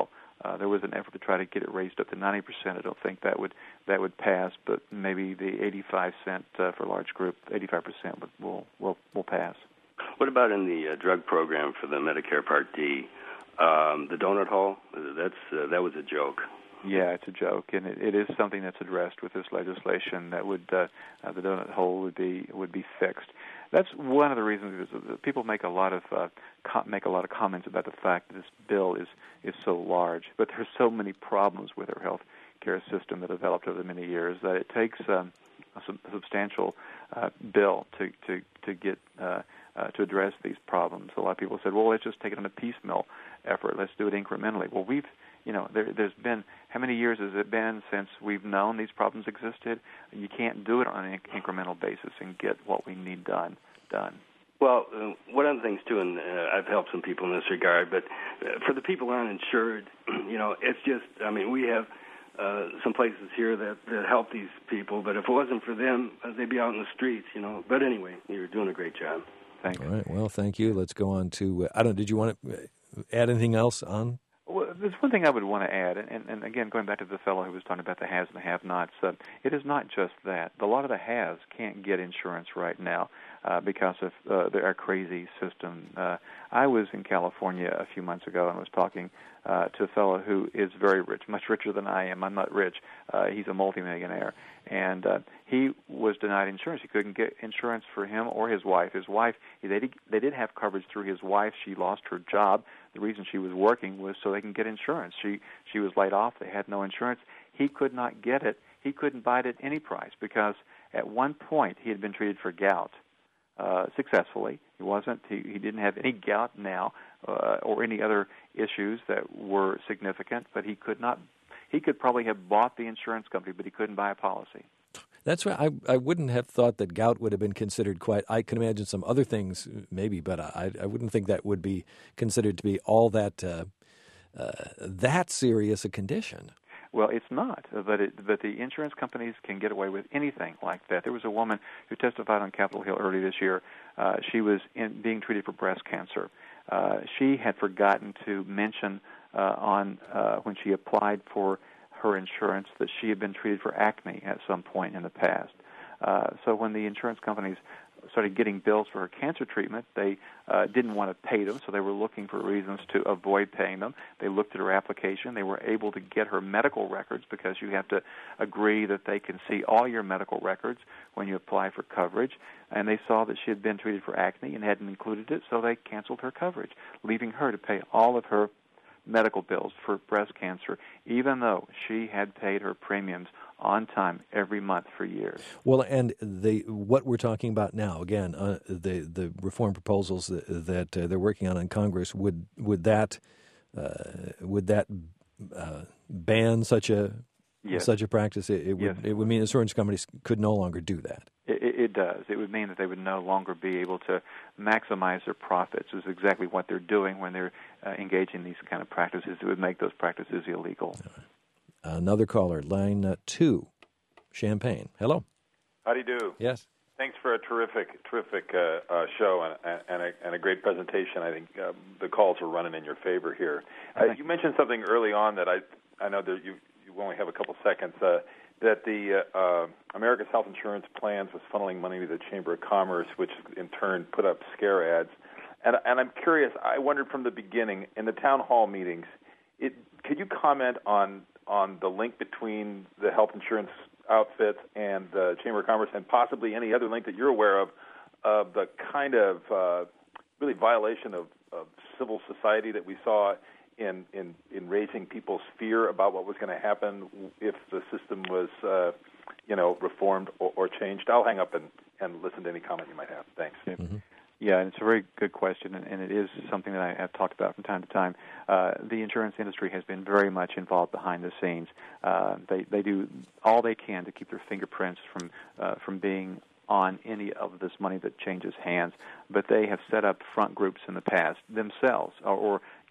Uh, there was an effort to try to get it raised up to ninety percent. I don't think that would that would pass, but maybe the eighty-five cent uh, for large group, eighty-five percent would, will will will pass.
What about in the uh, drug program for the Medicare Part D? Um, the donut hole, that's uh, that was a joke.
Yeah, it's a joke, and it, it is something that's addressed with this legislation. That would uh, uh, the donut hole would be would be fixed. That's one of the reasons that people make a lot of uh, com- make a lot of comments about the fact that this bill is is so large, but there's so many problems with our health care system that developed over the many years that it takes um, a, sub- a substantial uh, bill to to to get uh, uh, to address these problems. A lot of people said, well, let's just take it on a piecemeal effort. Let's do it incrementally. Well, we've You know, there, there's been, how many years has it been since we've known these problems existed? You can't do it on an inc- incremental basis and get what we need done, done.
Well, uh, one of the things, too, and uh, I've helped some people in this regard, but uh, for the people uninsured, you know, it's just, I mean, we have uh, some places here that, that help these people, but if it wasn't for them, uh, they'd be out in the streets, you know. But anyway, you're doing a great job.
Thanks.
All right, well, thank you. Let's go on to, uh, I don't, did you want to add anything else on?
Well, there's one thing I would want to add, and, and, and again, going back to the fellow who was talking about the haves and the have-nots, uh, it is not just that. A lot of the haves can't get insurance right now uh, because of uh, our crazy system. Uh, I was in California a few months ago and was talking uh, to a fellow who is very rich, much richer than I am. I'm not rich. Uh, he's a multimillionaire, and uh, he was denied insurance. He couldn't get insurance for him or his wife. His wife, they did, they did have coverage through his wife. She lost her job. The reason she was working was so they can get insurance. She she was laid off. They had no insurance. He could not get it. He couldn't buy it at any price because at one point he had been treated for gout uh, successfully. He wasn't. He, he didn't have any gout now uh, or any other issues that were significant. But he could not. He could probably have bought the insurance company, but he couldn't buy a policy.
That's right. I I wouldn't have thought that gout would have been considered quite. I can imagine some other things maybe, but I I wouldn't think that would be considered to be all that uh, uh, that serious a condition.
Well, it's not, but it, but the insurance companies can get away with anything like that. There was a woman who testified on Capitol Hill early this year. Uh, she was in, being treated for breast cancer. Uh, she had forgotten to mention uh, on uh, when she applied for her insurance that she had been treated for acne at some point in the past. Uh, so when the insurance companies started getting bills for her cancer treatment, they uh, didn't want to pay them, so they were looking for reasons to avoid paying them. They looked at her application. They were able to get her medical records because you have to agree that they can see all your medical records when you apply for coverage. And they saw that she had been treated for acne and hadn't included it, so they canceled her coverage, leaving her to pay all of her medical bills for breast cancer, even though she had paid her premiums on time every month for years.
Well, and the what we're talking about now, again, uh, the the reform proposals that, that uh, they're working on in Congress, would would that uh, would that uh, ban such a
yes.
such a practice? It, it would
yes.
it would mean insurance companies could no longer do that.
It, it does. It would mean that they would no longer be able to maximize their profits, is exactly what they're doing when they're uh, engaging in these kind of practices. It would make those practices illegal.
Another caller, line uh, two, Champaign. Hello.
How do you do?
Yes.
Thanks for a terrific, terrific uh, uh, show and, and, a, and a great presentation. I think uh, the calls are running in your favor here. Uh, you mentioned something early on that I I know that you you only have a couple seconds. Uh, that the uh, uh, America's Health Insurance Plans was funneling money to the Chamber of Commerce, which in turn put up scare ads. And, and I'm curious, I wondered from the beginning, in the town hall meetings, it, could you comment on, on the link between the health insurance outfits and the Chamber of Commerce and possibly any other link that you're aware of, of the kind of uh, really violation of, of civil society that we saw in, in, in raising people's fear about what was going to happen if the system was, uh, you know, reformed or, or changed? I'll hang up and, and listen to any comment you might have. Thanks.
Mm-hmm. Yeah, and it's a very good question, and, and it is something that I have talked about from time to time. Uh, the insurance industry has been very much involved behind the scenes. Uh, they they do all they can to keep their fingerprints from uh, from being on any of this money that changes hands, but they have set up front groups in the past themselves, or, or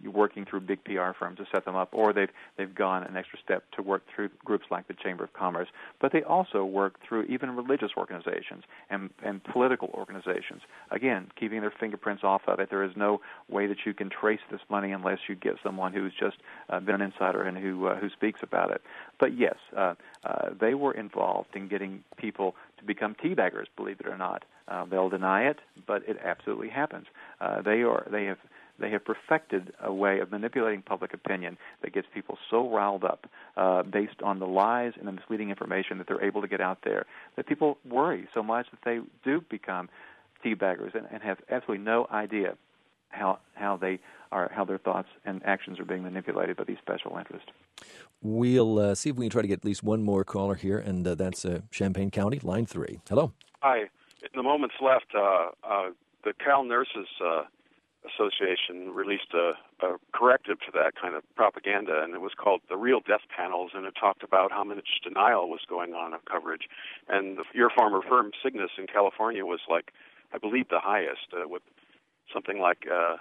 working through big P R firms to set them up, or they've they've gone an extra step to work through groups like the Chamber of Commerce. But they also work through even religious organizations and, and political organizations. Again, keeping their fingerprints off of it. There is no way that you can trace this money unless you get someone who's just uh, been an insider and who uh, who speaks about it. But yes, uh, uh, they were involved in getting people to become teabaggers, believe it or not. Uh, they'll deny it, but it absolutely happens. Uh, they are they have they have perfected a way of manipulating public opinion that gets people so riled up uh, based on the lies and the misleading information that they're able to get out there that people worry so much that they do become teabaggers and, and have absolutely no idea how how they are how their thoughts and actions are being manipulated by these special interests.
We'll uh, see if we can try to get at least one more caller here, and uh, that's uh, Champaign County, line three. Hello.
Hi. In the moments left, uh, uh, the Cal Nurses uh, Association released a, a corrective to that kind of propaganda, and it was called the Real Death Panels, and it talked about how much denial was going on of coverage. And the, your former firm, Cygnus, in California, was like, I believe, the highest, uh, with something like uh,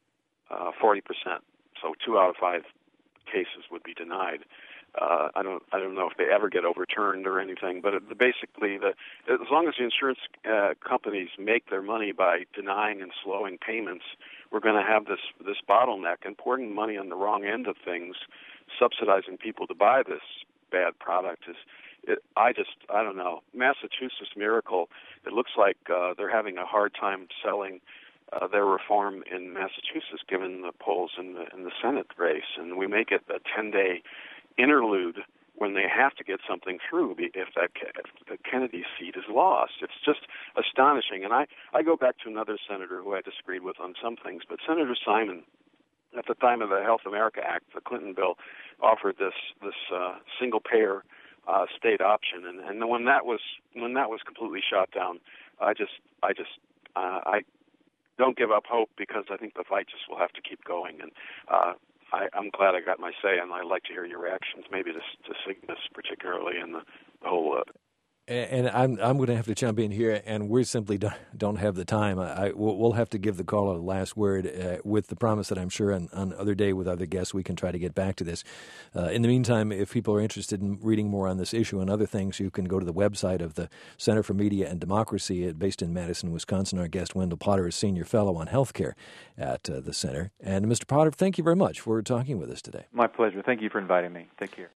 uh, forty percent. So two out of five cases would be denied. Uh, I don't. I don't know if they ever get overturned or anything. But it, basically, the, as long as the insurance uh, companies make their money by denying and slowing payments, we're going to have this this bottleneck and pouring money on the wrong end of things, subsidizing people to buy this bad product is. It, I just. I don't know. Massachusetts Miracle. It looks like uh, they're having a hard time selling uh, their reform in Massachusetts, given the polls in the in the Senate race, and we make it a ten-day interlude when they have to get something through if that if the Kennedy seat is lost. It's just astonishing. And I, I go back to another senator who I disagreed with on some things, but Senator Simon, at the time of the Health America Act, the Clinton bill, offered this this uh, single payer uh, state option, and, and when that was when that was completely shot down, I just I just uh, I don't give up hope, because I think the fight just will have to keep going. And uh, I, I'm glad I got my say, and I'd like to hear your reactions, maybe to, to Cygnus particularly, and the, the whole. Uh,
and I'm I'm going to have to jump in here, and we simply don't, don't have the time. I, I we'll have to give the caller the last word, uh, with the promise that I'm sure on, on other day with other guests we can try to get back to this. Uh, in the meantime, if people are interested in reading more on this issue and other things, you can go to the website of the Center for Media and Democracy, based in Madison, Wisconsin. Our guest, Wendell Potter, is Senior Fellow on Healthcare at uh, the Center. And Mister Potter, thank you very much for talking with us today.
My pleasure. Thank you for inviting me. Take care.